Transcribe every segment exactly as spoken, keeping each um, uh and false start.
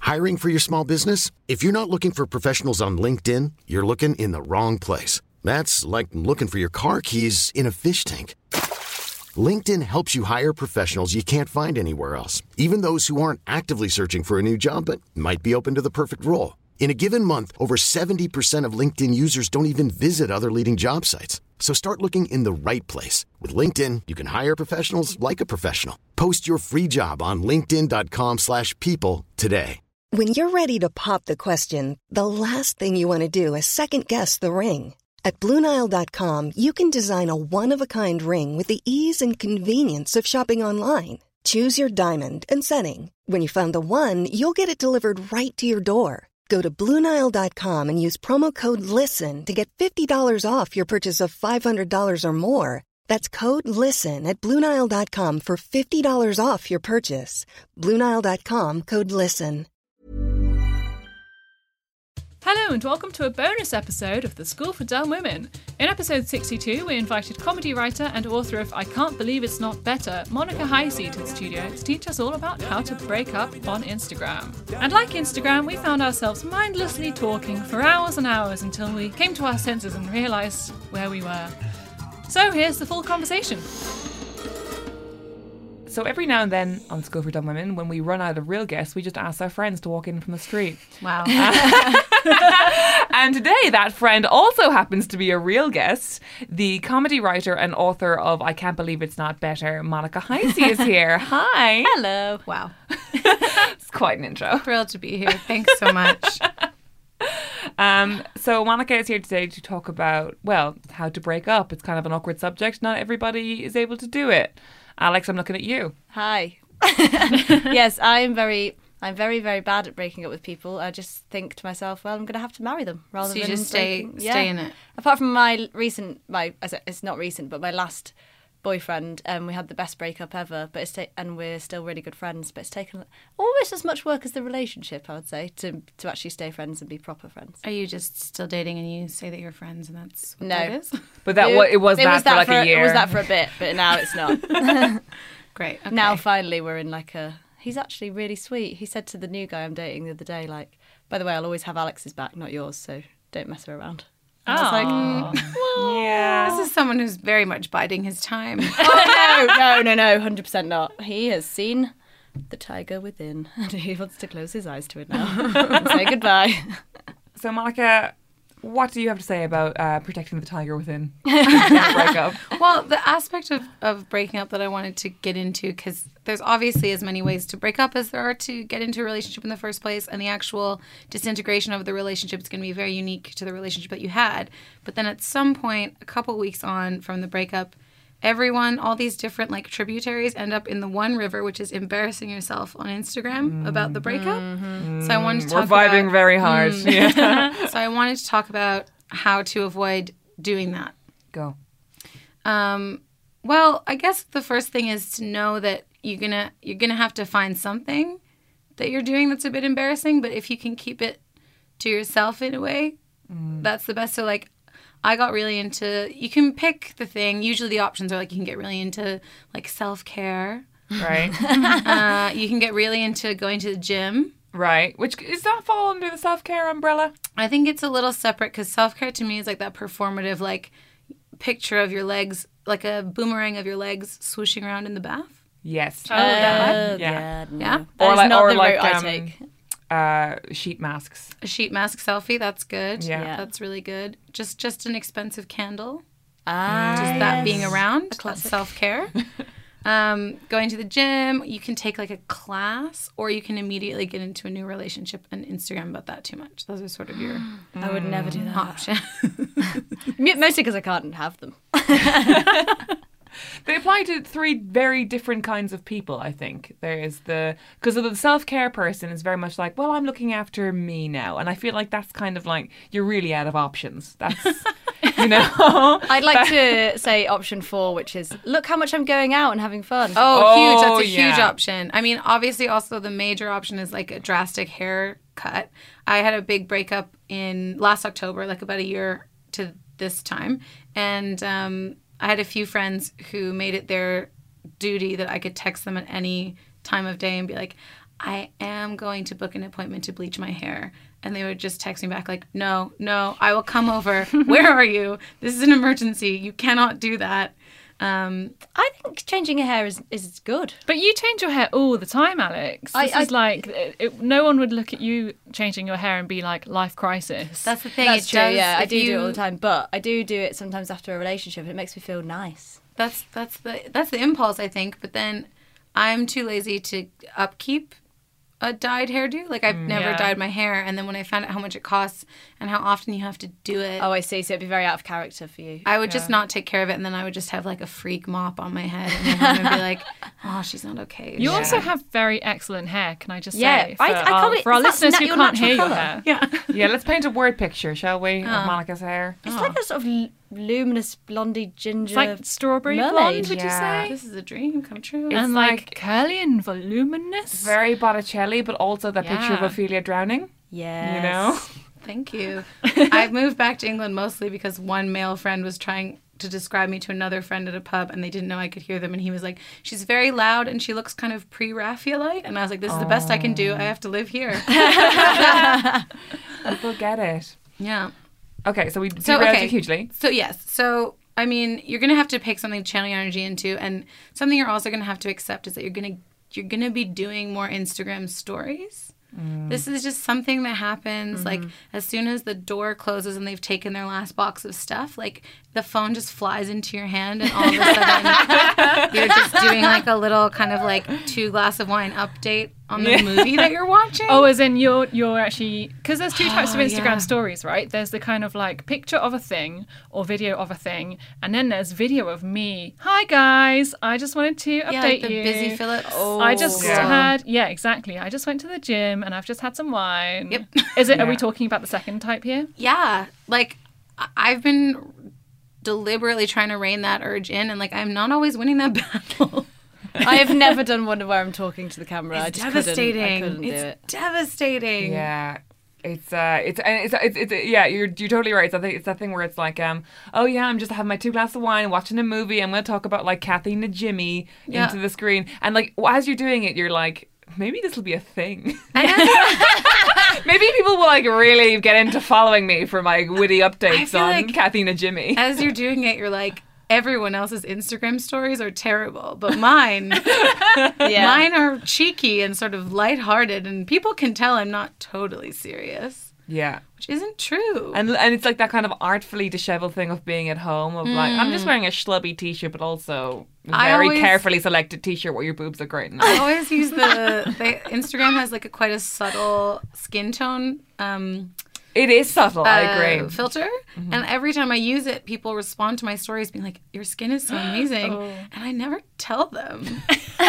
Hiring for your small business? If you're not looking for professionals on LinkedIn, you're looking in the wrong place. That's like looking for your car keys in a fish tank. LinkedIn helps you hire professionals you can't find anywhere else, even those who aren't actively searching for a new job but might be open to the perfect role. In a given month, over seventy percent of LinkedIn users don't even visit other leading job sites. So start looking in the right place. With LinkedIn, you can hire professionals like a professional. Post your free job on linkedin.com slash people today. When you're ready to pop the question, the last thing you want to do is second-guess the ring. At Blue Nile dot com, you can design a one-of-a-kind ring with the ease and convenience of shopping online. Choose your diamond and setting. When you find the one, you'll get it delivered right to your door. Go to Blue Nile dot com and use promo code LISTEN to get fifty dollars off your purchase of five hundred dollars or more. That's code LISTEN at Blue Nile dot com for fifty dollars off your purchase. Blue Nile dot com, code LISTEN. Hello and welcome to a bonus episode of The School for Dumb Women. In episode sixty-two, we invited comedy writer and author of I Can't Believe It's Not Better, Monica Heisey, to the studio to teach us all about how to break up on Instagram. And like Instagram, we found ourselves mindlessly talking for hours and hours until we came to our senses and realised where we were. So here's the full conversation. So every now and then on School for Dumb Women, when we run out of real guests, we just ask our friends to walk in from the street. Wow. And today that friend also happens to be a real guest. The comedy writer and author of I Can't Believe It's Not Better, Monica Heisey, is here. Hi. Hello. Wow. It's quite an intro. Thrilled to be here. Thanks so much. Um, so Monica is here today to talk about, well, how to break up. It's kind of an awkward subject. Not everybody is able to do it. Alex, I'm looking at you. Hi. Yes, I'm very, I'm very, very bad at breaking up with people. I just think to myself, well, I'm going to have to marry them rather so you than just stay, breaking- stay yeah. in it. Apart from my recent, my it's not recent, but my last boyfriend, um, we had the best breakup ever, but it's ta- and we're still really good friends. But it's taken almost as much work as the relationship, I would say, to to actually stay friends and be proper friends. Are you just still dating and you say that you're friends and that's what No. that is? But that it, it was it that was for like for, a year. It was that for a bit, but now it's not. Great. Okay. Now finally we're in like a. He's actually really sweet. He said to the new guy I'm dating the other day, like, by the way, I'll always have Alex's back, not yours, so don't mess her around. And I was like, mm, well, yeah. This is someone who's very much biding his time. oh, no, no, no, no, one hundred percent not. He has seen the tiger within and he wants to close his eyes to it now and say goodbye. So Monica, what do you have to say about uh, protecting the tiger within a breakup? Well, the aspect of, of breaking up that I wanted to get into, because there's obviously as many ways to break up as there are to get into a relationship in the first place, and the actual disintegration of the relationship is going to be very unique to the relationship that you had. But then at some point, a couple weeks on from the breakup, everyone, all these different like tributaries end up in the one river, which is embarrassing yourself on Instagram mm. about the breakup. Mm-hmm. So I wanted to talk We're vibing about, very hard. Mm, Yeah. So I wanted to talk about how to avoid doing that. Go. Um, well, I guess the first thing is to know that you're gonna you're gonna have to find something that you're doing that's a bit embarrassing. But if you can keep it to yourself in a way, mm. that's the best. So like, I got really into. You can pick the thing. Usually, the options are like you can get really into like self care. Right. uh, you can get really into going to the gym. Right. Which, does that fall under the self-care umbrella? I think it's a little separate because self-care to me is like that performative like picture of your legs, like a boomerang of your legs swooshing around in the bath. Yes. Oh, yeah. yeah. Yeah. No. Yeah? That Or is like, not or the like route I um, take. uh, sheet masks. A sheet mask selfie, that's good. Yeah. Yeah. That's really good. Just just an expensive candle. Ah, Just that yes. being around. That's classic. self-care. Um, going to the gym, you can take like a class, or you can immediately get into a new relationship and Instagram about that too much. Those are sort of your I would never do that. option. Mostly because I can't have them. They apply to three very different kinds of people, I think. There is the... Because the self-care person is very much like, well, I'm looking after me now. And I feel like that's kind of like, you're really out of options. That's, you know... I'd like to say option four, which is, look how much I'm going out and having fun. Oh, Oh, huge. That's a huge yeah. option. I mean, obviously, also the major option is like a drastic haircut. I had a big breakup in last October, like about a year to this time. And um, I had a few friends who made it their duty that I could text them at any time of day and be like, I am going to book an appointment to bleach my hair. And they would just text me back like, no, no, I will come over. Where are you? This is an emergency. You cannot do that. Um, I think changing your hair is, is good. But you change your hair all the time, Alex. I- This I- is like, it, it- no one would look at you changing your hair and be like, life crisis. That's the thing. That's it true, does, yeah. I if do do you- it all the time, but I do do it sometimes after a relationship and it makes me feel nice. That's that's the that's the impulse, I think. But then I'm too lazy to upkeep a dyed hairdo. Like I've never Yeah. dyed my hair, and then when I found out how much it costs and how often you have to do it, Oh, I see. So it'd be very out of character for you. I would just not take care of it, and then I would just have like a freak mop on my head, and then I would be like, "Oh, she's not okay." You Yeah. also have very excellent hair, can I just Yeah, say? For I- I our, can't believe- for our is that listeners na- who your can't natural hear your colour? hair. yeah. Yeah, let's paint a word picture, shall we, of Monica's hair? It's like a sort of l- luminous blondie ginger. It's like strawberry mermaid, blonde, would yeah. you say? This is a dream come true. And like- like, curly and voluminous. Very Botticelli, but also that picture of Yeah. Ophelia drowning. Yes. You know? Thank you. I moved back to England mostly because one male friend was trying to describe me to another friend at a pub, and they didn't know I could hear them, and he was like, she's very loud and she looks kind of pre-Raphaelite, and I was like, this is the best I can do. I have to live here. People get it. Yeah. Okay, so we So, derailed okay. you hugely. So, yes. So, I mean, you're going to have to pick something to channel your energy into, and something you're also going to have to accept is that you're going to you're going to be doing more Instagram stories. This is just something that happens like as soon as the door closes and they've taken their last box of stuff, like the phone just flies into your hand and all of a sudden you're just doing like a little kind of like two glass of wine update on the movie that you're watching. Oh, as in you're you're actually, because there's two types of Oh, Instagram yeah. stories, right? There's the kind of like picture of a thing or video of a thing, and then there's video of me. Hi guys, I just wanted to update yeah, like the you. busy Phillips. I just Yeah. had yeah, exactly. I just went to the gym and I've just had some wine. Yep. Is it? Are we Yeah. talking about the second type here? Yeah, like I- I've been deliberately trying to rein that urge in, and like I'm not always winning that battle. I have never done one where I'm talking to the camera. I It's just devastating. couldn't, I couldn't it's do it. devastating. Yeah. It's uh, it's and it's, it's it's yeah. You're you're totally right. It's that thing, it's that thing where it's like um, oh yeah, I'm just having my two glasses of wine, watching a movie. I'm gonna talk about like Kathy and Jimmy Yeah. into the screen, and like as you're doing it, you're like, maybe this will be a thing. Maybe people will like really get into following me for my witty updates feel on like- Kathy and Jimmy. As you're doing it, you're like, everyone else's Instagram stories are terrible, but mine, Yeah. mine are cheeky and sort of lighthearted, and people can tell I'm not totally serious, Yeah. which isn't true. And and it's like that kind of artfully disheveled thing of being at home of like, I'm just wearing a schlubby t-shirt, but also a Mm. I very always- carefully selected t-shirt where your boobs are great. I always use the, the Instagram has like a quite a subtle skin tone um, It is subtle, I uh, agree. filter, and every time I use it, people respond to my stories being like, "Your skin is so amazing," and I never tell them.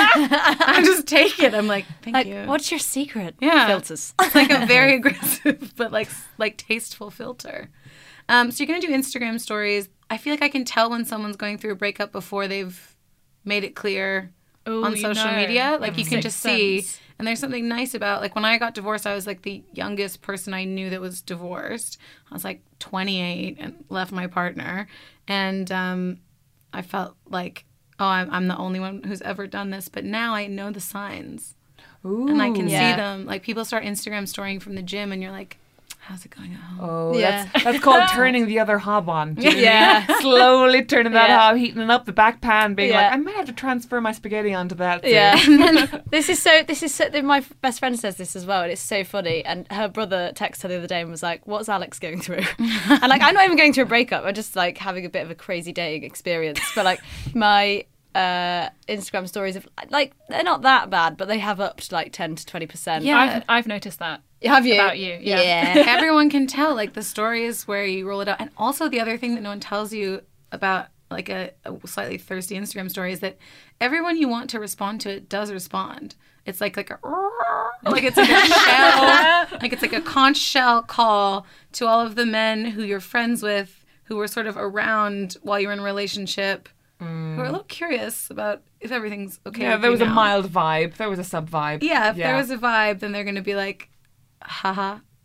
I just take it. I'm like, "Thank Like, you." what's your secret? Yeah. Filters. It's like a very aggressive but like like tasteful filter. Um, so you're gonna do Instagram stories. I feel like I can tell when someone's going through a breakup before they've made it clear Oh, on you social know. media. Like you can Sixth just see. sense. And there's something nice about like when I got divorced, I was like the youngest person I knew that was divorced. I was like twenty-eight and left my partner, and um, I felt like, oh, I'm, I'm the only one who's ever done this. But now I know the signs. Ooh. And I can Yeah. see them. Like people start Instagram storying from the gym, and you're like, "How's it going at home?" Oh, Yeah. that's, that's called turning the other hob on. Do you know what I Yeah. mean? Slowly turning that Yeah. hob, heating it up, the back pan, being Yeah. like, I might have to transfer my spaghetti onto that. Too. Yeah. this is so. This is so. My best friend says this as well, and it's so funny. And her brother texted her the other day and was like, "What's Alex going through?" And like, I'm not even going through a breakup. I'm just like having a bit of a crazy dating experience. But like, my uh, Instagram stories of like they're not that bad, but they have upped like ten to twenty percent. Yeah. I've, I've noticed that. Have you? About you, yeah. Yeah. Everyone can tell. Like the story is where you roll it out. And also the other thing that no one tells you about like a, a slightly thirsty Instagram story is that everyone you want to respond to it does respond. It's like like a like it's like a shell, like it's like a conch shell call to all of the men who you're friends with, who were sort of around while you're in a relationship, who are a little curious about if everything's okay. Yeah, with there you was a now. mild vibe. There was a sub vibe. Yeah, if there was a vibe, then they're going to be like, haha.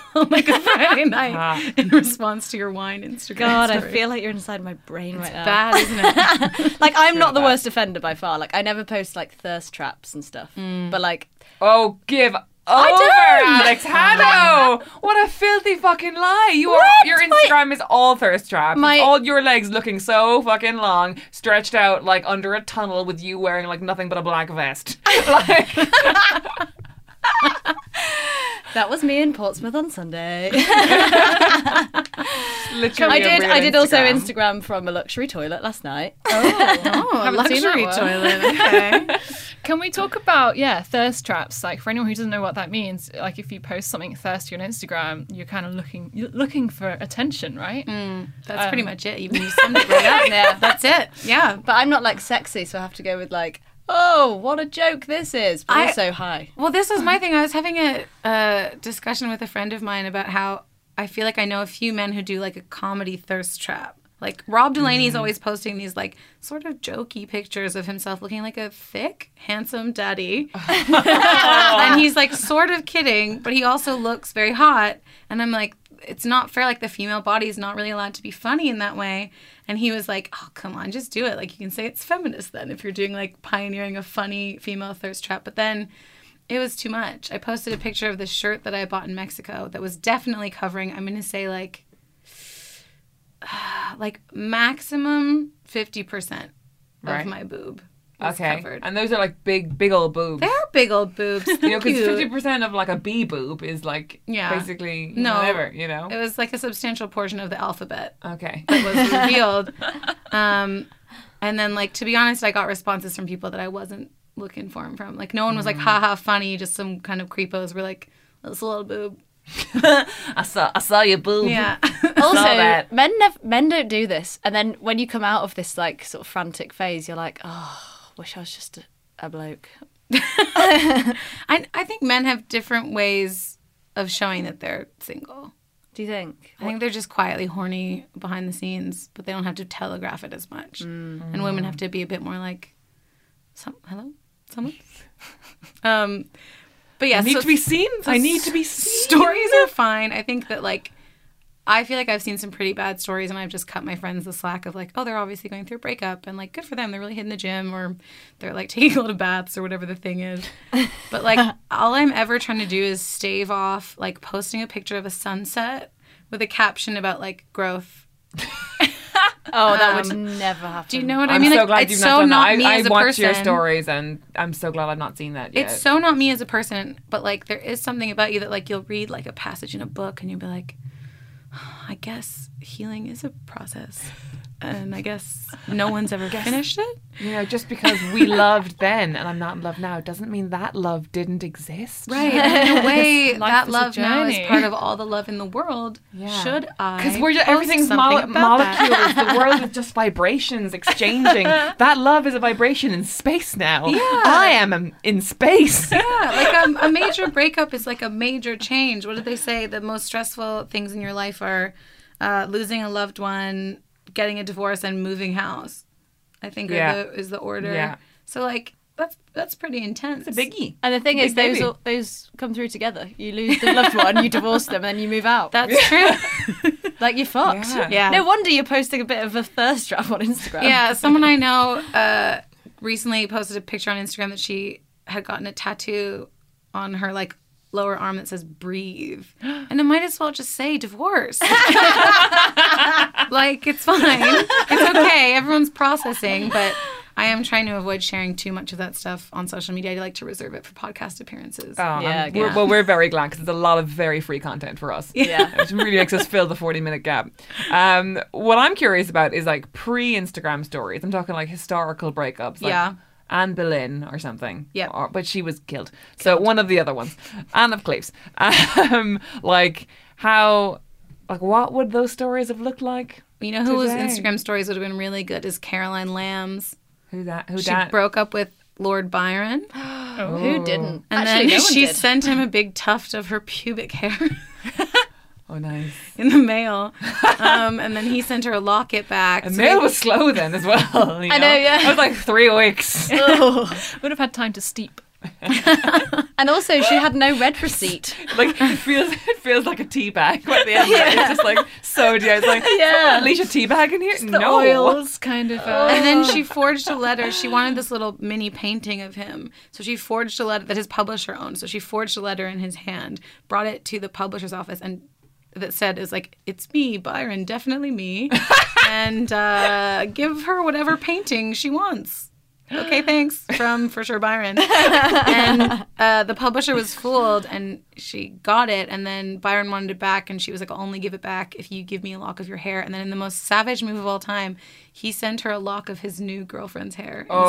on like a Friday night in response to your wine Instagram God, I story. feel like you're inside my brain right now. Bad, isn't it? Like, I'm not the bad. worst offender by far. Like, I never post like thirst traps and stuff. But like, Oh, give over, don't. Alex Hanno! What a filthy fucking lie! You are What? your My- Instagram is all thirst traps. My- It's all your legs looking so fucking long, stretched out like under a tunnel with you wearing like nothing but a black vest. Like, that was me in Portsmouth on Sunday. literally, I a did. real I did also Instagram. Instagram from a luxury toilet last night. Oh, a Haven't seen that luxury one. toilet. Okay. Can we talk about, yeah, thirst traps? Like, for anyone who doesn't know what that means, like, if you post something thirsty on Instagram, you're kind of looking you're looking for attention, right? That's Um, pretty much it. You, you summed it right up. Yeah. That's it. Yeah. But I'm not like sexy, so I have to go with like, oh, what a joke this is. But I- also hi. Well, this was my thing. I was having a, a discussion with a friend of mine about how I feel like I know a few men who do like a comedy thirst trap. Like Rob Delaney's always posting these like sort of jokey pictures of himself looking like a thick, handsome daddy. And he's like sort of kidding, but he also looks very hot. And I'm like, it's not fair. Like the female body is not really allowed to be funny in that way. And he was like, oh, come on, just do it. Like you can say it's feminist then if you're doing like pioneering a funny female thirst trap. But then it was too much. I posted a picture of this shirt that I bought in Mexico that was definitely covering, I'm going to say like, like maximum fifty percent of Right. my boob was Okay, covered. and those are like big, big old boobs. They are big old boobs. You know, because Cute. fifty percent of like a B boob is like Yeah. basically No. whatever, you know. It was like a substantial portion of the alphabet Okay. that was revealed. Um, and then, like, to be honest, I got responses from people that I wasn't looking for 'em from. Like, no one was like, haha, funny. Just some kind of creepos were like, that's a little boob. I saw, I saw your boob. Yeah. Also, that. men nev- men don't do this. And then when you come out of this like sort of frantic phase, you're like, oh, wish I was just a, a bloke. I, I think men have different ways of showing that they're single. Do you think? I think they're just quietly horny behind the scenes, but they don't have to telegraph it as much. And women have to be a bit more like, Some, hello, someone. um, but yeah, I need so to be seen. so I need to be seen. Stories are fine. I think that like, I feel like I've seen some pretty bad stories, and I've just cut my friends the slack of like, oh, they're obviously going through a breakup, and like, good for them. They're really hitting the gym, or they're like taking a lot of baths, or whatever the thing is. But like, all I'm ever trying to do is stave off like posting a picture of a sunset with a caption about like growth. Oh, that would Um, never happen. Do you know what I I'm mean? so Like, glad it's you've so not done not that. me I, as I a watch person. your stories, and I'm so glad I've not seen that yet. It's so not me as a person, but like there is something about you that like you'll read like a passage in a book and you'll be like, oh, I guess healing is a process. And I guess no one's ever finished it. You know, just because we loved then and I'm not in love now doesn't mean that love didn't exist. Right. And in a way, Life that is a love now is journey. part of all the love in the world. Yeah. Should I? Because we're just, post everything's something mole- about that? molecules. The world is just vibrations exchanging. That love is a vibration in space now. Yeah. I am um, in space. Yeah, like um, a major breakup is like a major change. What did they say? The most stressful things in your life are uh, losing a loved one, getting a divorce, and moving house. I think Yeah. are the, is the order. Yeah. So like that's that's pretty intense. It's a biggie. And the thing Big is, those baby. all, those come through together. You lose the loved one, you divorce them, and then you move out. That's true. Like you're fucked. Yeah. Yeah. No wonder you're posting a bit of a thirst trap on Instagram. Yeah, someone I know uh, recently posted a picture on Instagram that she had gotten a tattoo on her like lower arm that says breathe, and it might as well just say divorce. Like it's fine, it's okay, everyone's processing, but I am trying to avoid sharing too much of that stuff on social media. I like to reserve it for podcast appearances. Oh, I'm- Yeah, we're, yeah. well, we're very glad because there's a lot of very free content for us. Yeah. Which really makes us fill the forty minute gap. Um, what I'm curious about is like pre Instagram stories. I'm talking like historical breakups. Like Yeah. Anne Boleyn or something. Yep. Or, but she was killed. So one of the other ones. Anne of Cleves. Um, like how, like what would those stories have looked like? You know whose Today. Instagram stories would have been really good is Caroline Lamb's. Who that? Who She that? broke up with Lord Byron. Who didn't? And Actually, then no one she did. sent him a big tuft of her pubic hair Oh, nice. in the mail. Um, and then he sent her a locket back. And So mail they- was slow then as well. you I know, yeah. It was like three weeks. Would have had time to steep. And also, she had no red receipt. Like it feels, it feels like a tea bag by the end. Yeah. It's just like soda. It's like, Yeah. Alicia tea bag in here? The No. oils kind of. Uh, And then she forged a letter. She wanted this little mini painting of him. So she forged a letter that his publisher owned. So she forged a letter in his hand, brought it to the publisher's office, and that said, is like, it's me, Byron, definitely me. And uh, give her whatever painting she wants. Okay, thanks. From, for sure, Byron. And uh, the publisher was fooled, and she got it, and then Byron wanted it back, and she was like, I'll only give it back if you give me a lock of your hair. And then in the most savage move of all time, he sent her a lock of his new girlfriend's hair instead.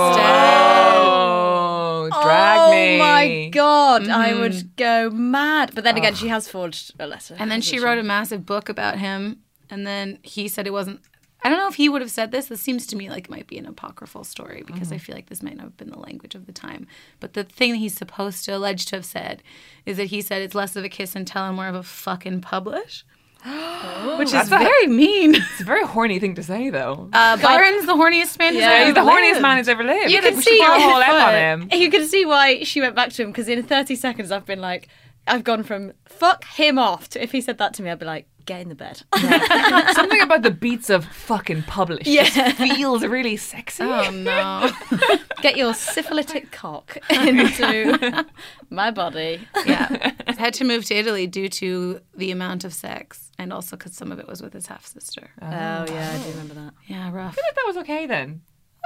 Oh, drag oh me. my God, I would go mad. But then again, she has forged a letter. And then she wrote a massive book about him, and then he said it wasn't... I don't know if he would have said this. This seems to me like it might be an apocryphal story because mm-hmm. I feel like this might not have been the language of the time. But the thing that he's supposed to, alleged to have said, is that he said it's less of a kiss and tell and more of a fucking publish. Oh, which is very a, mean. It's a very horny thing to say, though. Uh, Byron's the horniest man who's yeah, ever he's the lived. horniest man who's ever lived. You can can see see a whole ep on why, him. You can see why she went back to him, because in thirty seconds I've been like, I've gone from fuck him off to if he said that to me, I'd be like, get in the bed. Yeah. Something about the beats of fucking publish yeah. just feels really sexy. Oh no. Get your syphilitic cock into my body. Yeah. I had to move to Italy due to the amount of sex, and also because some of it was with his half sister. Oh, oh yeah, I do remember that. Yeah, rough. I feel like that was okay then.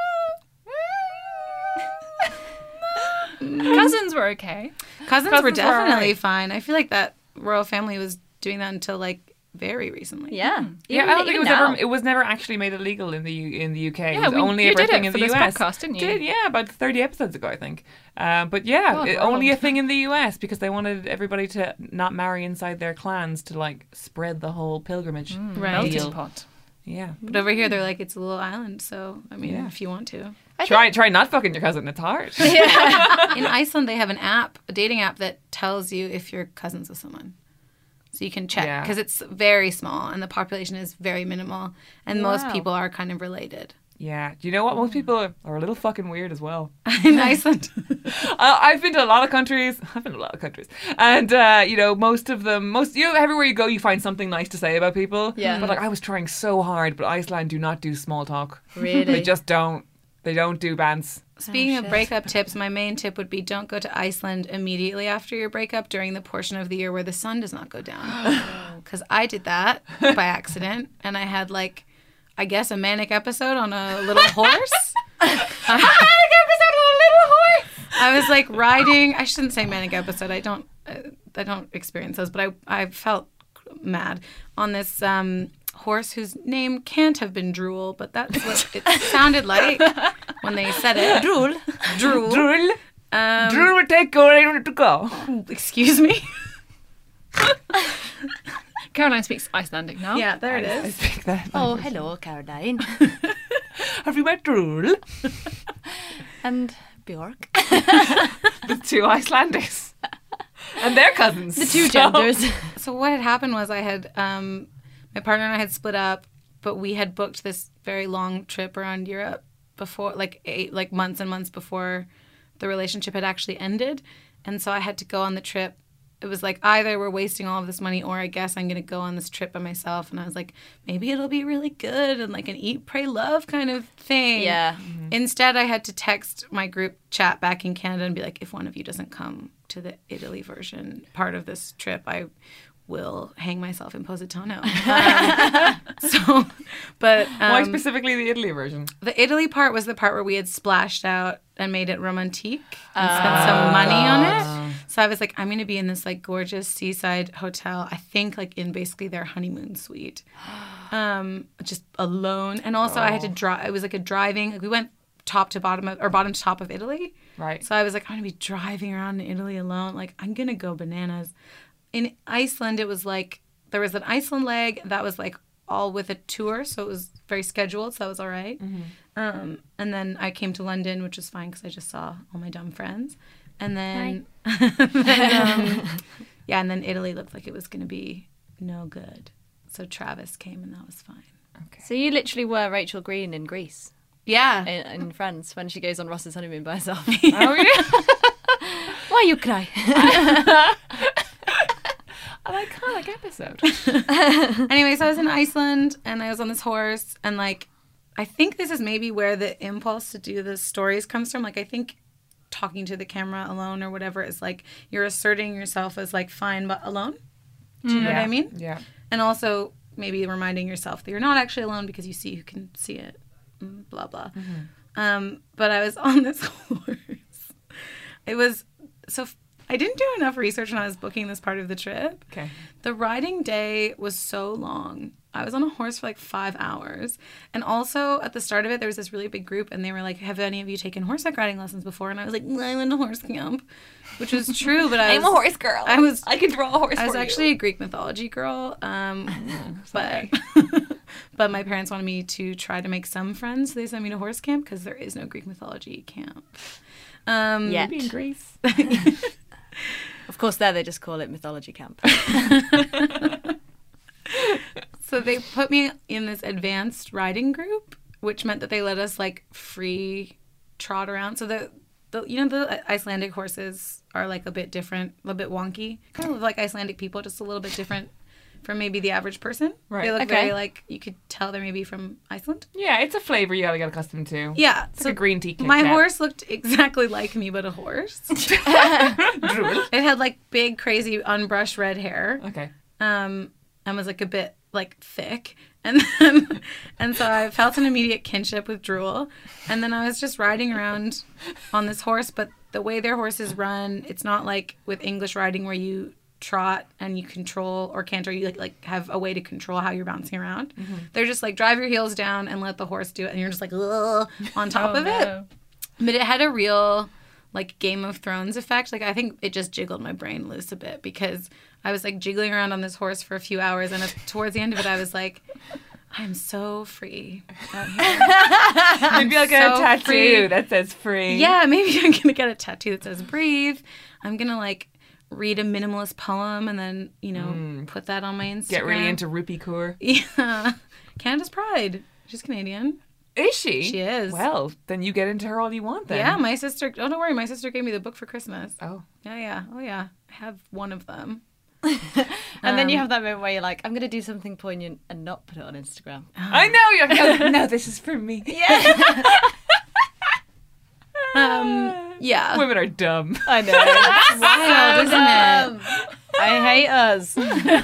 Cousins were okay. Cousins, Cousins were definitely were right. fine. I feel like that royal family was doing that until like very recently. Yeah. Yeah, Even- I don't think it was even now. ever. It was never actually made illegal in the U, in the U K. Yeah, it was we- only you ever a did thing it in for the this U S. podcast, didn't you? Did yeah, about thirty episodes ago, I think. Uh, but yeah, God, it, we're only old. a thing in the U S because they wanted everybody to not marry inside their clans to like spread the whole pilgrimage. Right. deal. Melting pot. Yeah. But over here, they're like, it's a little island, so I mean, Yeah. if you want to. Try try not fucking your cousin. It's hard. In Iceland, they have an app, a dating app that tells you if you're cousins with someone. So you can check Yeah. because it's very small and the population is very minimal, and most Wow. people are kind of related. Yeah. Do you know what? Most people are, are a little fucking weird as well. In Iceland, Uh, I've been to a lot of countries. I've been to a lot of countries, and uh, you know, most of them, most you know, everywhere you go, you find something nice to say about people. Yeah. But like, I was trying so hard, but Iceland do not do small talk. Really? They just don't. They don't do bands. speaking of shit. breakup tips, my main tip would be don't go to Iceland immediately after your breakup during the portion of the year where the sun does not go down. Because I did that by accident, and I had like, I guess, a manic episode on a little horse. I was like riding. I shouldn't say manic episode. I don't. Uh, I don't experience those, but I I felt mad on this um, horse whose name can't have been Drool, but that's what it sounded like when they said it. Drool. Drool. Drool. Um, Drool will take where I want to go. excuse me. Caroline speaks Icelandic now. Yeah, there it I is. speak that. Oh, hello, Caroline. Have you met Drool? And Bjork. The two Icelanders. And their cousins. The two So- genders. So what had happened was I had um, my partner and I had split up, but we had booked this very long trip around Europe before, like eight, like months and months before the relationship had actually ended, and so I had to go on the trip. It was like either we're wasting all of this money, or I guess I'm going to go on this trip by myself. And I was like, maybe it'll be really good and like an eat, pray, love kind of thing. Yeah. Instead, I had to text my group chat back in Canada and be like, if one of you doesn't come to the Italy version part of this trip, I will hang myself in Positano. Um, so, but um, Why specifically the Italy version? the Italy part was the part where we had splashed out and made it romantique and spent some money on it. So I was like, I'm going to be in this like gorgeous seaside hotel, I think like in basically their honeymoon suite, um, just alone. And also I had to drive, it was like a driving, like we went top to bottom of, or bottom to top of Italy. Right. So I was like, I'm going to be driving around in Italy alone. Like, I'm going to go bananas. In Iceland, it was like, there was an Iceland leg that was like all with a tour. So it was very scheduled. So that was all right. Um, and then I came to London, which was fine because I just saw all my dumb friends. And then, then um, yeah, and then Italy looked like it was going to be no good. So Travis came and that was fine. So you literally were Rachel Green in Greece, Yeah. in, in France, when she goes on Ross's honeymoon by herself. Oh, yeah. you cry. An iconic episode. Anyway, so I was in Iceland and I was on this horse, and like I think this is maybe where the impulse to do the stories comes from. Like I think talking to the camera alone or whatever is like you're asserting yourself as like fine but alone. Do you know yeah. what I mean? Yeah. And also maybe reminding yourself that you're not actually alone because you see who can see it. Blah blah. Mm-hmm. Um, but I was on this horse. It was so. I didn't do enough research when I was booking this part of the trip. Okay. The riding day was so long. I was on a horse for like five hours. And also at the start of it, there was this really big group and they were like, have any of you taken horseback riding lessons before? And I was like, I went to horse camp, which was true. But I was, I'm a horse girl. I was, I can draw a horse I was for actually you. a Greek mythology girl. Um, but, but my parents wanted me to try to make some friends. So they sent me to horse camp because there is no Greek mythology camp. Um, Yeah. Maybe in Greece. Of course, there they just call it mythology camp. So they put me in this advanced riding group, which meant that they let us like free trot around. So the, the you know the Icelandic horses are like a bit different, a little bit wonky, kind of like Icelandic people, just a little bit different from maybe the average person. Right. They look Okay. very like you could tell they're maybe from Iceland. Yeah, it's a flavour you gotta get accustomed to. Yeah, It's like a green tea Kit My Kat. horse looked exactly like me, but a horse. Drool. It had like big, crazy, unbrushed red hair. Okay. um, and was like a bit like thick, and then and so I felt an immediate kinship with Drool, and then I was just riding around on this horse. But the way their horses run, it's not like with English riding where you trot and you control or canter. You like like have a way to control how you're bouncing around. Mm-hmm. They're just like drive your heels down and let the horse do it, and you're just like ugh, on top Oh, of it. no. But it had a real like Game of Thrones effect. Like I think it just jiggled my brain loose a bit because I was like jiggling around on this horse for a few hours, and at- towards the end of it, I was like, I'm so free out here. Maybe I'll get so a tattoo free. that says free. Yeah, maybe I'm gonna get a tattoo that says breathe. I'm gonna like read a minimalist poem and then you know put that on my Instagram. Get really into Rupee Kaur. Yeah, Canada's pride. She's Canadian. Is she? She is. Well, then you get into her all you want then. Yeah, my sister. Oh, don't worry. My sister gave me the book for Christmas. Oh. Yeah, yeah. Oh, yeah. I have one of them. And then you have that moment where you're like, I'm going to do something poignant and not put it on Instagram. I know. You're like, no, no, this is for me. Um, yeah. Women are dumb. I know. Wild, isn't it? I hate us.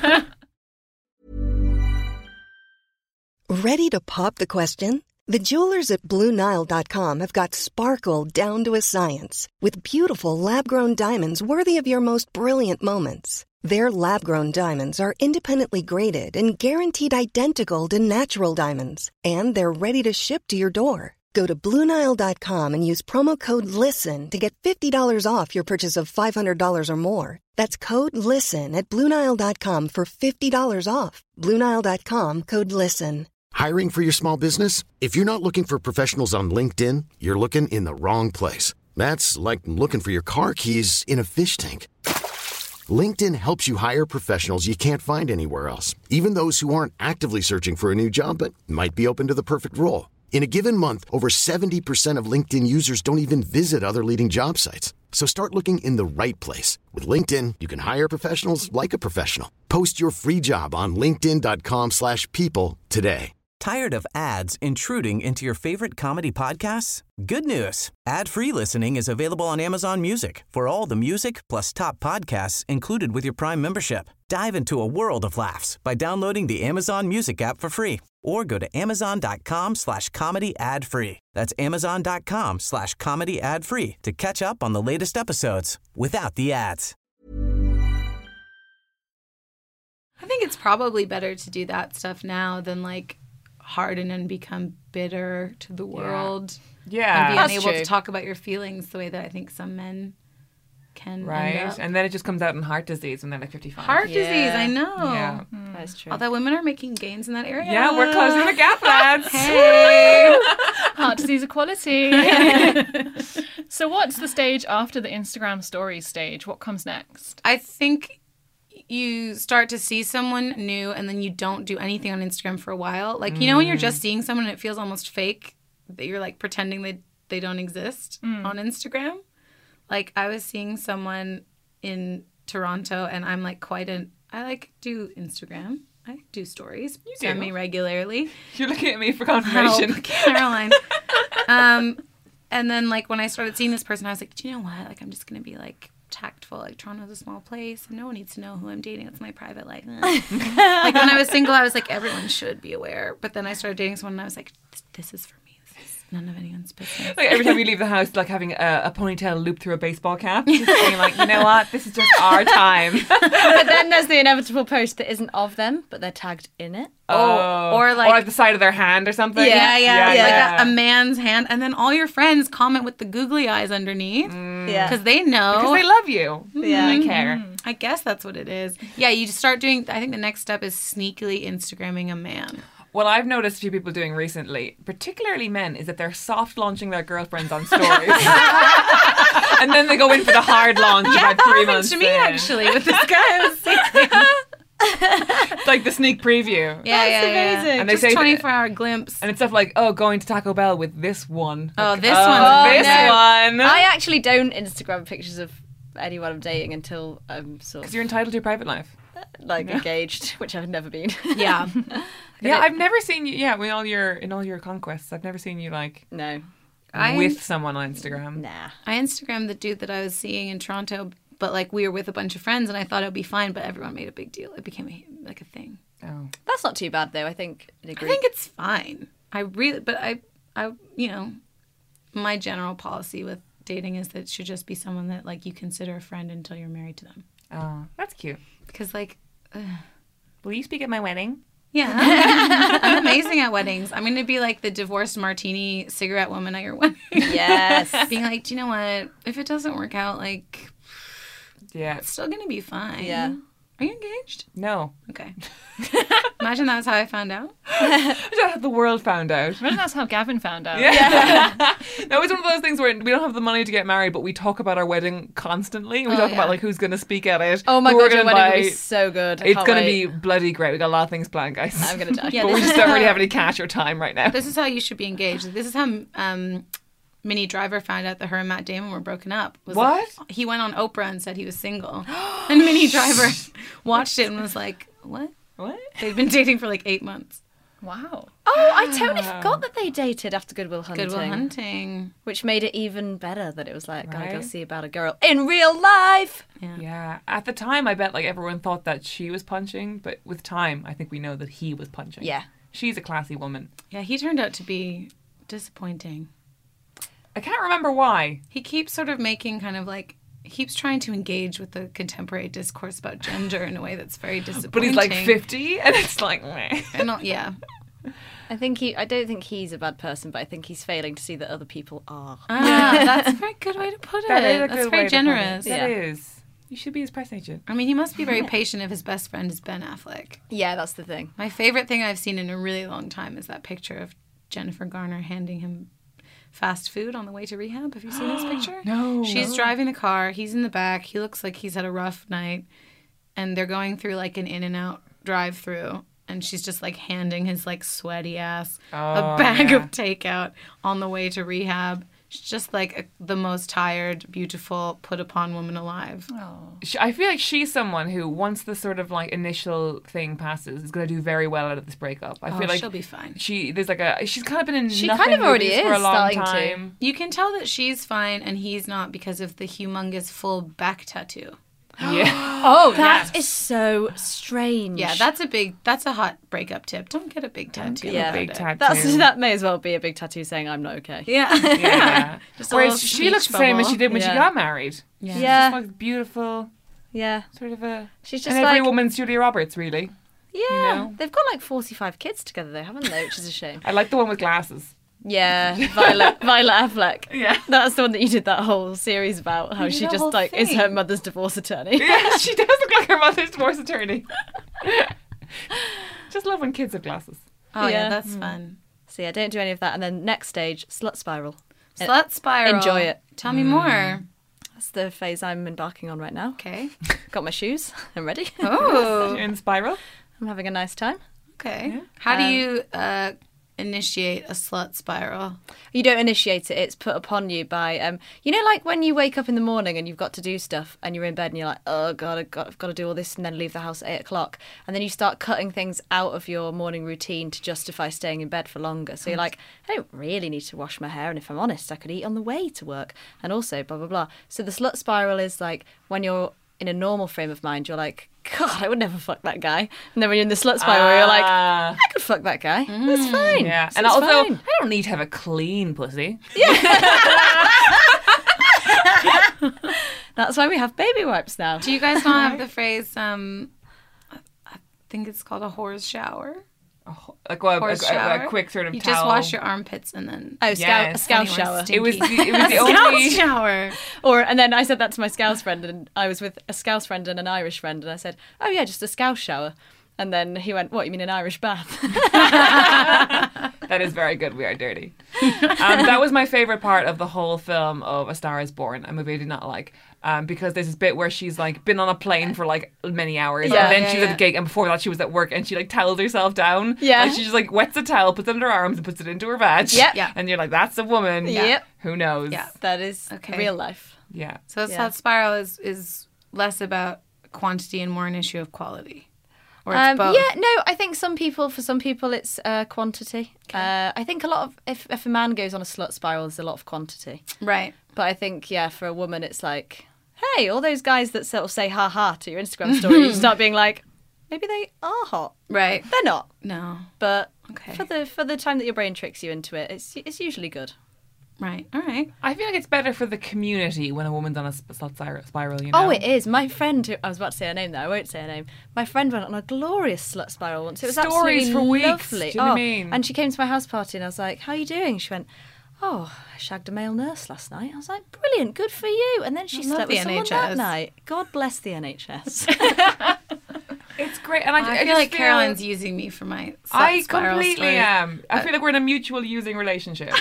Ready to pop the question? The jewelers at Blue Nile dot com have got sparkle down to a science with beautiful lab-grown diamonds worthy of your most brilliant moments. Their lab-grown diamonds are independently graded and guaranteed identical to natural diamonds, and they're ready to ship to your door. Go to Blue Nile dot com and use promo code LISTEN to get fifty dollars off your purchase of five hundred dollars or more. That's code LISTEN at Blue Nile dot com for fifty dollars off. Blue Nile dot com, code LISTEN. Hiring for your small business? If you're not looking for professionals on LinkedIn, you're looking in the wrong place. That's like looking for your car keys in a fish tank. LinkedIn helps you hire professionals you can't find anywhere else, even those who aren't actively searching for a new job but might be open to the perfect role. In a given month, over seventy percent of LinkedIn users don't even visit other leading job sites. So start looking in the right place. With LinkedIn, you can hire professionals like a professional. Post your free job on linkedin dot com slash people today. Tired of ads intruding into your favorite comedy podcasts? Good news. Ad-free listening is available on Amazon Music for all the music plus top podcasts included with your Prime membership. Dive into a world of laughs by downloading the Amazon Music app for free or go to amazon dot com slash comedy ad free. That's amazon dot com slash comedy ad free to catch up on the latest episodes without the ads. I think it's probably better to do that stuff now than like harden and become bitter to the world. Yeah. And be That's unable true. to talk about your feelings the way that I think some men can. Right. End up. And then it just comes out in heart disease when they're like fifty-five. Heart Yeah. disease, I know. Yeah. That's true. Although women are making gains in that area. Yeah, we're closing the gap, lads. Hey. Heart disease equality. So what's the stage after the Instagram stories stage? What comes next? I think you start to see someone new and then you don't do anything on Instagram for a while. Like, you know, when you're just seeing someone and it feels almost fake that you're like pretending they, they don't exist on Instagram. like I was seeing someone in Toronto, and I'm like quite an. I like do Instagram. I do stories. You send do? me regularly. You're looking at me for confirmation. Help, Caroline. um, and then like when I started seeing this person, I was like, do you know what? Like I'm just gonna be like tactful. Like Toronto's a small place, and no one needs to know who I'm dating. It's my private life. Like when I was single, I was like, everyone should be aware. But then I started dating someone, and I was like, this, this is for me. This is none of anyone's business. Like every time you leave the house, like having a, a ponytail looped through a baseball cap, just being like, you know what, this is just our time. But then there's the inevitable post that isn't of them, but they're tagged in it. Oh, or like- or like the side of their hand or something. Yeah, yeah, yeah. like a, a man's hand, and then all your friends comment with the googly eyes underneath Yeah. because they know. Because they love you. Yeah. They care. I guess that's what it is. Yeah, you just start doing. I think the next step is sneakily Instagramming a man. What I've noticed a few people doing recently, particularly men, is that they're soft launching their girlfriends on stories. And then they go in for the hard launch Yeah, about that three happened months to me in. actually with this guy I was seeing. It's like the sneak preview. Yeah, yeah, yeah. amazing. And they Just say twenty-four hour glimpse. And it's stuff like, oh, going to Taco Bell with this one. Oh, Like, this oh, one's this no. one. I actually don't Instagram pictures of anyone I'm dating until I'm sort Because of you're entitled to your private life. like engaged, which I've never been. Yeah. Yeah, I've never seen you. Yeah, in all your in all your conquests, I've never seen you like No. I- with someone on Instagram. Nah. I Instagrammed the dude that I was seeing in Toronto, but like we were with a bunch of friends, and I thought it would be fine, but everyone made a big deal. It became a, like a thing. Oh, That's not too bad though, I think. In a I group. think it's fine. I really, but I, I, you know, my general policy with dating is that it should just be someone that like you consider a friend until you're married to them. oh, that's cute. Because like, ugh. Will you speak at my wedding? yeah, I'm amazing at weddings. I'm going to be like the divorced martini cigarette woman at your wedding. Yes. Being like, do you know what? If it doesn't work out, like, Yeah. it's still going to be fine. Yeah. Are you engaged? No. Okay. Imagine that's how I found out. That's how the world found out. Imagine that's how Gavin found out. Yeah. No, it's one of those things where we don't have the money to get married, but we talk about our wedding constantly. We Oh, talk yeah. about like who's going to speak at it. Oh my who we're god, your gonna wedding will buy. be so good. I It's can't going to wait. be bloody great. We got a lot of things planned, guys. I'm gonna die. Yeah, But we this just is don't how- really have any cash or time right now. This is how you should be engaged. This is how um, Minnie Driver found out that her and Matt Damon were broken up. Was What? Like, he went on Oprah and said he was single. And Minnie Driver watched it and was like, what? What? They'd been dating for like eight months. Wow. Oh, I totally forgot that they dated after Good Will Hunting. Good Will Hunting. Which made it even better that it was like, gotta go Right? see about a girl in real life. Yeah. Yeah. At the time, I bet like everyone thought that she was punching, but with time, I think we know that he was punching. Yeah. She's a classy woman. Yeah, he turned out to be disappointing. I can't remember why. He keeps sort of making kind of like, he keeps trying to engage with the contemporary discourse about gender in a way that's very disappointing. But he's like fifty, and it's like, meh. And not, yeah. I think he. I don't think he's a bad person, but I think he's failing to see that other people are. Ah, that's a very good way to put it. That is a That's good very way to put it. generous. Yeah. That is. You should be his press agent. I mean, he must be very patient if his best friend is Ben Affleck. Yeah, that's the thing. My favorite thing I've seen in a really long time is that picture of Jennifer Garner handing him fast food on the way to rehab. Have you seen this picture? No. She's driving the car. He's in the back. He looks like he's had a rough night. And they're going through like an In-N-Out drive-through. And she's just like handing his like sweaty ass Oh, a bag yeah. of takeout on the way to rehab. She's just like a, the most tired, beautiful, put upon woman alive. She- I feel like she's someone who, once the sort of like initial thing passes, is going to do very well out of this breakup. I Oh, feel like she'll be fine. She there's like a she's kind of been in She nothing kind of already movies for a is long starting to. time. You can tell that she's fine and he's not because of the humongous full back tattoo. Yeah. Oh, that is so strange. Yeah, that's a big, that's a hot breakup tip. Don't get a big tattoo. get a Yeah. about big it. tattoo. That's that may as well be a big tattoo saying I'm not okay. Yeah. Yeah. Just a Whereas little she speech looks the same as bubble. she did when she Yeah. got married. Yeah. She's Yeah. just like beautiful, Yeah. sort of a. She's just and every like woman's Julia Roberts, really. yeah. know? They've got like forty-five kids together though, haven't they? Which is a shame. I like the one with glasses. Yeah, Violet Violet Affleck. Yeah. That's the one that you did that whole series about how You did she a just whole like is thing. her mother's divorce attorney. Yeah, she does look like her mother's divorce attorney. Just love when kids have glasses. Oh, yeah, Yeah. that's fun. So yeah, don't do any of that. And then next stage, slut spiral. Slut spiral. Enjoy it. Tell me more. That's the phase I'm embarking on right now. Okay. Got my shoes. I'm ready. Oh, You're in the spiral. I'm having a nice time. okay. How do Um, you uh, initiate a slut spiral? You don't initiate it, it's put upon you by, um, you know, like when you wake up in the morning and you've got to do stuff and you're in bed and you're like, oh, God, I've got, I've got to do all this and then leave the house at eight o'clock. And then you start cutting things out of your morning routine to justify staying in bed for longer. So you're like, I don't really need to wash my hair. And if I'm honest, I could eat on the way to work. And also, blah, blah, blah. So the slut spiral is like when you're in a normal frame of mind, you're like, God, I would never fuck that guy. And then when you're in the slut spiral, uh, you're like, I could fuck that guy. Mm, That's fine. Yeah, Seems and also, fine. I don't need to have a clean pussy. That's why we have baby wipes now. Do you guys not have the phrase, um, I think it's called a whore's shower? Like well, a, Horse a, shower. a quick sort of You towel. just wash your armpits and then... Oh, scout, Yes. a scout Anywhere shower. stinky. It was the, it was the Scout only shower. Or and then I said that to my Scouse friend, and I was with a Scouse friend and an Irish friend, and I said, "Oh yeah, just a Scouse shower." And then he went, "What, you mean an Irish bath?" That is very good. We Are Dirty. Um, that was my favourite part of the whole film of A Star Is Born, a movie I did not like. Um, because there's this bit where she's like been on a plane for like many hours, Yeah, and then yeah, she's yeah. at the gig, and before that she was at work, and she like towels herself down. Yeah. Like she just like wets a towel, puts it in her arms, and puts it into her vag. Yep. Yeah. And you're like, that's a woman. Yep. Who knows? Yeah. That is Okay. real life. Yeah. So a Yeah. slut spiral is, is less about quantity and more an issue of quality. Or it's Um, both. yeah, no, I think some people, for some people, it's uh, quantity. Uh, I think a lot of, if, if a man goes on a slut spiral, there's a lot of quantity. Right. But I think, yeah, for a woman, it's like, hey, all those guys that sort of say ha ha to your Instagram story, you start being like, maybe they are hot. Right. They're not. No. But Okay. for the for the time that your brain tricks you into it, it's it's usually good. Right. All right. I feel like it's better for the community when a woman's on a sp- slut spir- spiral, you know? Oh, it is. My friend, who, I was about to say her name there, I won't say her name. My friend went on a glorious slut spiral once. It was Stories absolutely for weeks, lovely. do you know what I Oh, mean? And she came to my house party and I was like, how are you doing? She went, oh, I shagged a male nurse last night. I was like, brilliant, good for you. And then she I love slept the with someone N H that S. night. God bless the N H S. It's great. And I, I, I feel just like Caroline's using me for my slut I spiral completely story. am. I feel like we're in a mutual using relationship.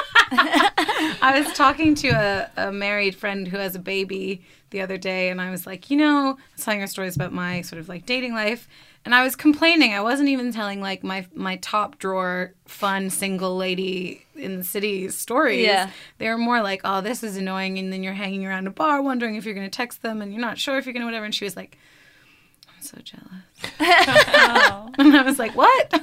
I was talking to a, a married friend who has a baby the other day, and I was like, you know, I was telling her stories about my sort of like dating life, and I was complaining. I wasn't even telling like my my top drawer fun single lady in the city stories. Yeah. They were more like, oh, this is annoying, and then you're hanging around a bar wondering if you're going to text them, and you're not sure if you're going to whatever. And she was like, I'm so jealous. And I was like, what?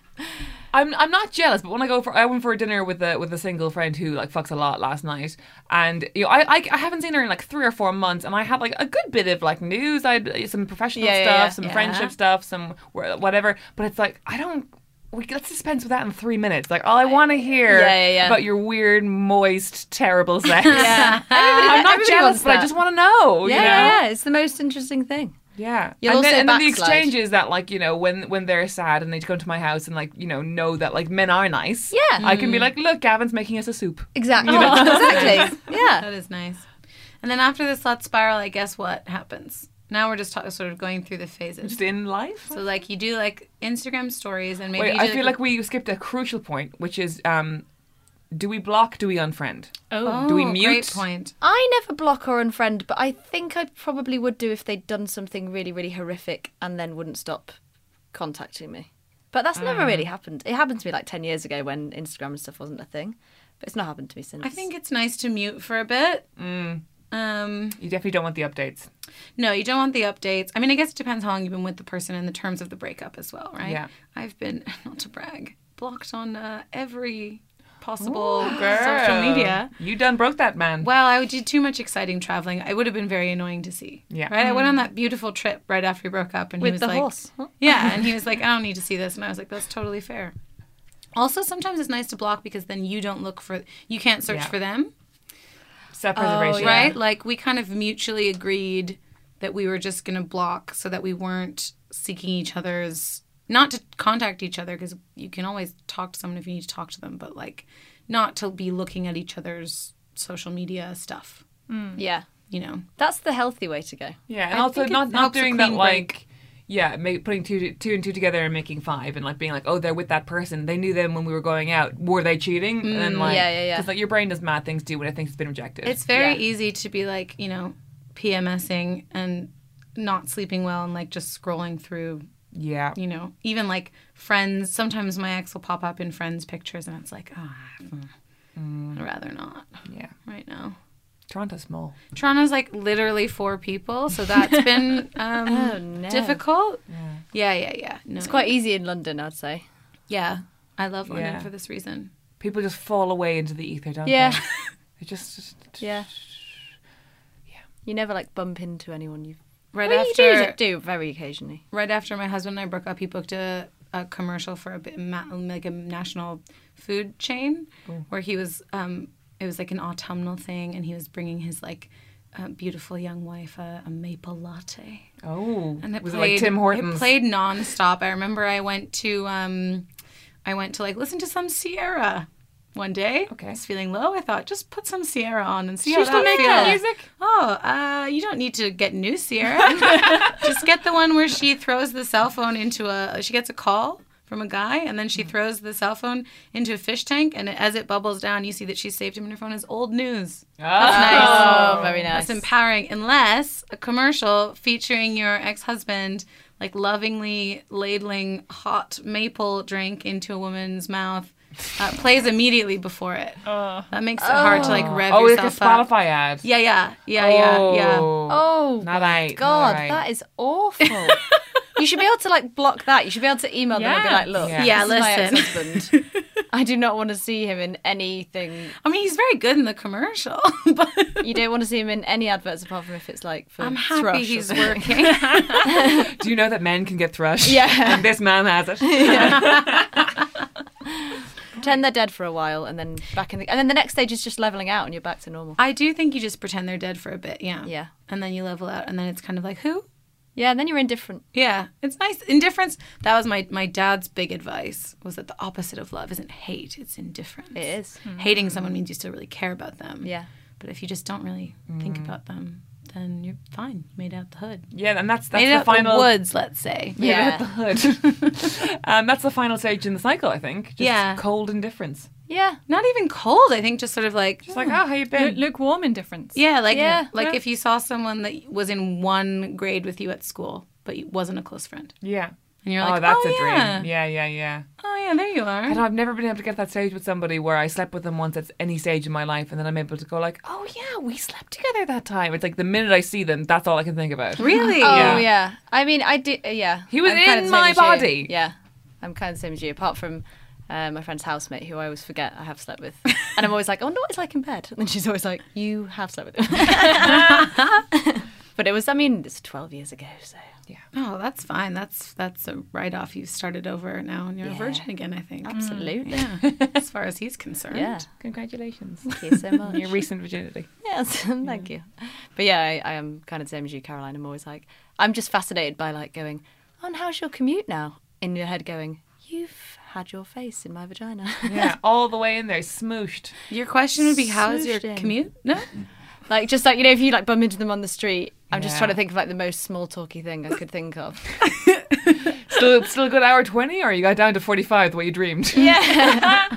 I'm I'm not jealous, but when I go for I went for a dinner with a with a single friend who like fucks a lot last night, and you know I I, I haven't seen her in like three or four months, and I had like a good bit of like news. I had some professional Yeah, yeah, stuff, yeah. some Yeah. friendship stuff, some wh- whatever. But it's like I don't. We let's dispense with that in three minutes. Like all I want to hear Yeah, yeah, yeah. about your weird, moist, terrible sex. yeah. I'm not everybody jealous, wants but I that. just want to know. Yeah, you know? yeah, yeah. It's the most interesting thing. Yeah. You'll and then, also and then the backslide. exchange is that like, you know, when when they're sad and they come to my house and like, you know, know that like men are nice. Yeah. I can be like, look, Gavin's making us a soup. Exactly. exactly. Yeah. That is nice. And then after the slut spiral, I guess what happens? Now we're just ta- sort of going through the phases. Just in life. So like you do like Instagram stories and maybe Wait, you do, I feel like we skipped a crucial point, which is um do we block, do we unfriend? Oh. do we Oh, mute? Great point. I never block or unfriend, but I think I probably would do if they'd done something really, really horrific and then wouldn't stop contacting me. But that's never Mm. really happened. It happened to me like ten years ago when Instagram and stuff wasn't a thing. But it's not happened to me since. I think it's nice to mute for a bit. Mm. Um, You definitely don't want the updates. no, you don't want the updates. I mean, I guess it depends how long you've been with the person and the terms of the breakup as well, right? Yeah. I've been, not to brag, blocked on uh, every possible Ooh, girl. social media. You done broke that man. Well, I did too much exciting traveling. It would have been very annoying to see. Yeah. Right? I went on that beautiful trip right after we broke up, and he with was the like, horse. Huh? yeah, and he was like, I don't need to see this, and I was like, that's totally fair. Also, sometimes it's nice to block because then you don't look for, you can't search Yeah. for them, Self-preservation. Oh, yeah. right? Like we kind of mutually agreed that we were just going to block so that we weren't seeking each other's, not to contact each other because you can always talk to someone if you need to talk to them, but like not to be looking at each other's social media stuff, Yeah. you know? That's the healthy way to go. Yeah, and I also think it not not helps a doing that clean like break. yeah, make, putting two two and two together and making five, and like being like, oh, they're with that person. They knew them when we were going out. Were they cheating? and then like, yeah, yeah, yeah. Because like your brain does mad things too when it thinks it's been rejected. It's very Yeah. easy to be like, you know, PMSing and not sleeping well and like just scrolling through Yeah. You know, even like friends. Sometimes my ex will pop up in friends' pictures, and it's like, ah, mm, I'd rather not. Yeah. Right now. Toronto's small. Toronto's like literally four people, so that's been um, Oh, no. difficult. Yeah, yeah, yeah. No, It's quite easy in London, I'd say. Yeah, I love London Yeah. for this reason. People just fall away into the ether, don't Yeah. they? They just, just Yeah. You never like bump into anyone you. Right Well, after, you do, do very occasionally. right after my husband and I broke up, he booked a, a commercial for a bit, ma- like a national food chain, where he was. Um, it was like an autumnal thing, and he was bringing his like uh, beautiful young wife a, a maple latte. Oh, And it was played, it like Tim Hortons? It played nonstop. I remember I went to um, I went to like listen to some Sierra one day. Okay. I was feeling low. I thought just put some Sierra on and see She how used to that make feels. that music? Oh, uh, you don't need to get new Sierra. Just get the one where she throws the cell phone into a. She gets a call from a guy, and then she throws the cell phone into a fish tank, and as it bubbles down, you see that she saved him in her phone as old news. That's nice. Oh, very nice. That's empowering, unless a commercial featuring your ex-husband like lovingly ladling hot maple drink into a woman's mouth uh, plays immediately before it. That makes it hard to like rev Oh, like a yourself up. Spotify ad. Yeah, yeah, yeah, yeah, yeah. Oh, Not right. God, not right. that is awful. You should be able to like block that. You should be able to email them and be Yeah. like, look, Yeah. Yeah, this is my listen. ex-husband. I do not want to see him in anything. I mean, he's very good in the commercial, but You don't want to see him in any adverts apart from if it's like for I'm happy thrush or he's something. working. Do you know that men can get thrush? Yeah. And this man has it. Pretend they're dead for a while and then back in the... And then the next stage is just leveling out and you're back to normal. I do think you just pretend they're dead for a bit, yeah. Yeah. And then you level out, and then it's kind of like, who? Yeah, and then you're indifferent. Yeah, it's nice. Indifference, that was my, my dad's big advice, was that the opposite of love isn't hate, it's indifference. It is. Hating someone means you still really care about them. Yeah. But if you just don't really think about them, then you're fine. You made out the hood. Yeah, and that's that's Made the out final the woods, let's say. Yeah. the hood. um, that's the final stage in the cycle, I think. Just Yeah. cold indifference. Yeah. Not even cold, I think just sort of like... It's like, oh, how you Lu- been? lukewarm indifference. Yeah, like Yeah. like Yeah. if you saw someone that was in one grade with you at school, but wasn't a close friend. Yeah. And you're oh, like, that's oh, a yeah. dream. Yeah, yeah, yeah. Oh, yeah, there you are. I know, I've never been able to get to that stage with somebody where I slept with them once at any stage in my life, and then I'm able to go like, oh yeah, we slept together that time. It's like the minute I see them, that's all I can think about. Really? Oh, Yeah. yeah. I mean, I did... Uh, yeah. He was I'm kinda in the same my as you. body. Yeah. I'm kind of the same as you, apart from uh, my friend's housemate, who I always forget I have slept with. And I'm always like, I wonder what it's like in bed. And then she's always like, you have slept with him. But it was, I mean, it's twelve years ago, so... Oh, that's fine. That's that's a write-off. You've started over now, and you're Yeah. a virgin again, I think. Absolutely. Yeah, as far as he's concerned. Yeah. Congratulations. Thank you so much. Your recent virginity. Yes, thank you. But yeah, I, I am kind of the same as you, Caroline. I'm always like, I'm just fascinated by like going, oh, and how's your commute now? In your head going, you've had your face in my vagina. Yeah, all the way in there, smooshed. Your question would be, how is your Swooshed in. commute? No? Like, just like, you know, if you like bump into them on the street, I'm just Yeah. trying to think of like the most small talky thing I could think of. Still, still a good hour twenty, or you got down to forty-five the way you dreamed? Yeah.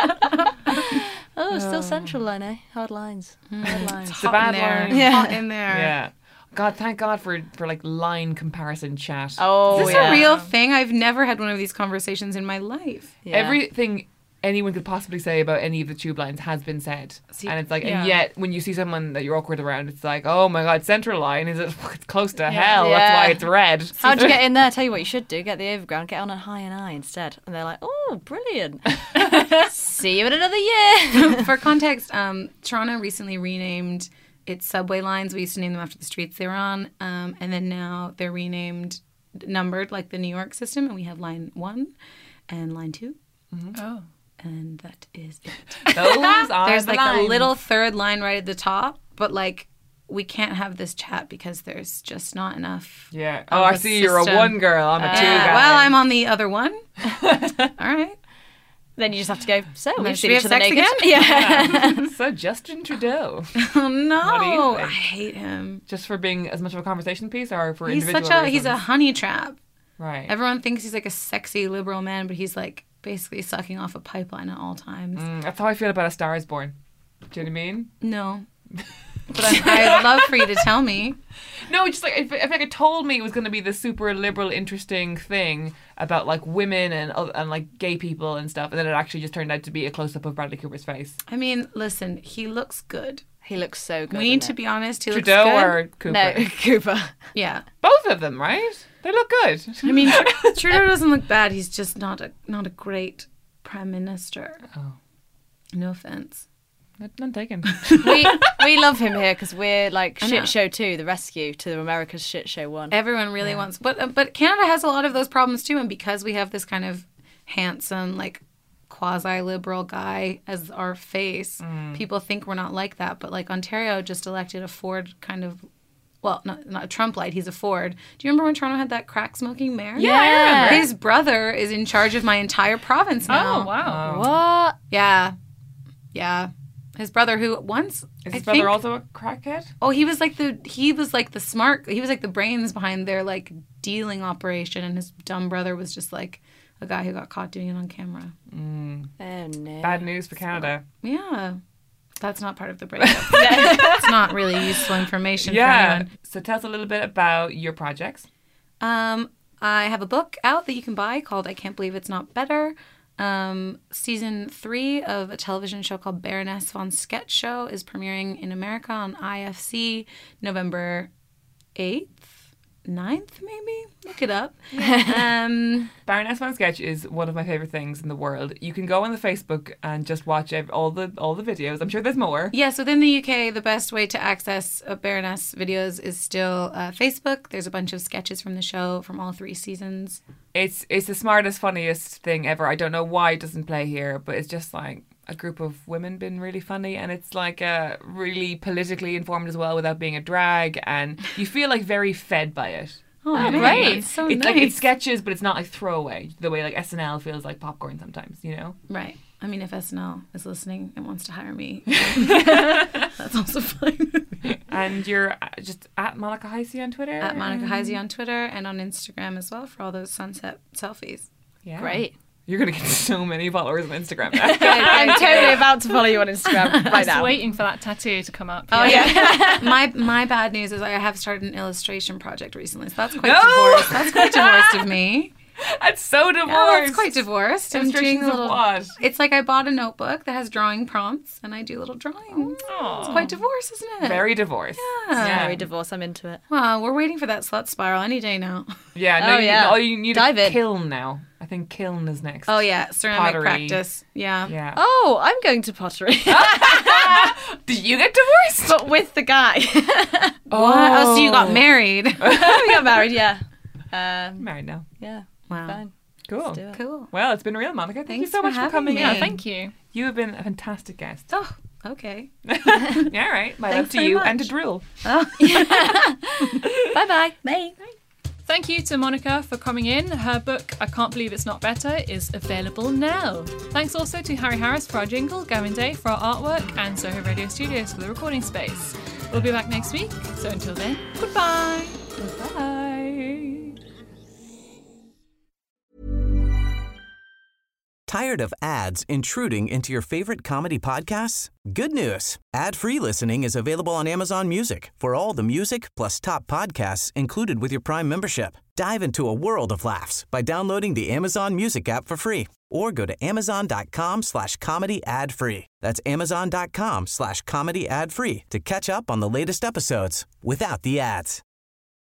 Oh, still central line, eh? Hard lines. Hard lines. It's a bad in there. line. Yeah. Hot in there. Yeah. God, thank God for for like line comparison chat. Oh, Is this yeah. a real thing? I've never had one of these conversations in my life. Yeah. Everything anyone could possibly say about any of the tube lines has been said, See, and it's like, yeah. and yet when you see someone that you're awkward around, it's like, oh my God, Central Line is it? It's close to hell. That's Yeah. why it's red. How'd you get in there? Tell you what you should do. Get the overground. Get on a high and I instead. And they're like, oh, brilliant. See you in another year. For context, um, Toronto recently renamed its subway lines. We used to name them after the streets they were on. Um, and then now they're renamed, numbered like the New York system. And we have line one and line two. Oh. And that is it. Those are There's the like a lines. little third line right at the top. But like, we can't have this chat because there's just not enough. Yeah. of Oh, I a see. You're a system. one girl. I'm a two Yeah, guy. well, I'm on the other one. All right. Then you just have to go, so then we've should seen we each have other sex naked. again? Yeah. So Justin Trudeau, Oh no, What do you think? I hate him. just for being as much of a conversation piece, or for He's individual such a he's a reasons? honey trap. right. Everyone thinks he's like a sexy liberal man, but he's like basically sucking off a pipeline at all times. Mm, that's how I feel about A Star Is Born. Do you know what I mean? No. but I, I'd love for you to tell me. No, it's just like, I feel like it told me it was going to be this super liberal, interesting thing about like women and and like gay people and stuff, and then it actually just turned out to be a close-up of Bradley Cooper's face. I mean, listen, he looks good. He looks so good. We need to be honest, he Trudeau looks good. or Cooper? No, Cooper. Yeah. Both of them, right? They look good. I mean, Trudeau doesn't look bad. He's just not a not a great prime minister. Oh. No offense. None taken. we we love him here because we're like I know. shit show two, the rescue to America's shit show one. Everyone really yeah. wants, but but Canada has a lot of those problems too, and because we have this kind of handsome, like quasi-liberal guy as our face, mm. people think we're not like that. But like Ontario just elected a Ford kind of, well, not not a Trump light. He's a Ford. Do you remember when Toronto had that crack-smoking mayor? Yeah, I remember. His brother is in charge of my entire province now. Oh wow! Oh. What? Yeah, yeah. His brother, who once is his I brother think, also a crackhead? Oh, he was like the he was like the smart. He was like the brains behind their like dealing operation, and his dumb brother was just like a guy who got caught doing it on camera. Mm. Oh no! Bad news for Canada. Yeah, that's not part of the breakup. It's not really useful information Yeah. for anyone. So tell us a little bit about your projects. Um, I have a book out that you can buy called "I Can't Believe It's Not Better." Um, season three of a television show called Baroness von Sketch Show is premiering in America on I F C November eighth, ninth, maybe? Look it up. um, Baroness von Sketch is one of my favourite things in the world. You can go on the Facebook and just watch ev- all the all the videos. I'm sure there's more. Yes, within the U K, the best way to access uh, Baroness videos is still uh, Facebook. There's a bunch of sketches from the show from all three seasons. It's it's the smartest, funniest thing ever. I don't know why it doesn't play here, but it's just like a group of women being really funny, and it's like uh, really politically informed as well without being a drag, and you feel like very fed by it. Oh, Oh, nice. great. That's so It's nice. like it's sketches, but it's not like throwaway the way like S N L feels like popcorn sometimes, you know? Right. I mean, if S N L is listening and wants to hire me, that's also fine. And you're uh, just at Monica Heisey on Twitter? At Monica Heisey on Twitter and on Instagram as well for all those sunset selfies. Yeah. Great. You're going to get so many followers on Instagram now. I'm totally about to follow you on Instagram right Just now. waiting for that tattoo to come up. Oh yeah. my my bad news is I have started an illustration project recently, so that's quite No! divorced. That's quite divorced of me. That's so divorced. Yeah, that's quite divorced. I'm doing Illustrations a of little. what? It's like I bought a notebook that has drawing prompts, and I do little drawings. Aw. It's quite divorced, isn't it? Very divorced. Yeah. Very divorce. I'm into it. Well, we're waiting for that slut spiral any day now. Yeah, no, Oh, you, yeah. all you need Dive a in. kiln now. I think kiln is next. Oh yeah, ceramic Pottery. practice. Yeah. Yeah. Oh, I'm going to pottery, Did you get divorced? but with the guy. What? Oh, so you got married? we got married. Yeah. Um, I'm married now. yeah. Wow. Fine. Cool. do it. Cool. Well, it's been real, Monica. Thank Thanks you so for much for having coming me. Yeah, in. thank you. You have been a fantastic guest. Oh, okay. Yeah, all right. My love Thanks to very you much. and to Drool. Bye-bye. Bye. Thank you to Monica for coming in. Her book, I Can't Believe It's Not Better, is available now. Thanks also to Harry Harris for our jingle, Gavin Day for our artwork, and Soho Radio Studios for the recording space. We'll be back next week, so until then, goodbye. Bye. Tired of ads intruding into your favorite comedy podcasts? Good news. Ad-free listening is available on Amazon Music for all the music plus top podcasts included with your Prime membership. Dive into a world of laughs by downloading the Amazon Music app for free or go to amazon.com slash comedy ad free. That's amazon.com slash comedy ad free to catch up on the latest episodes without the ads.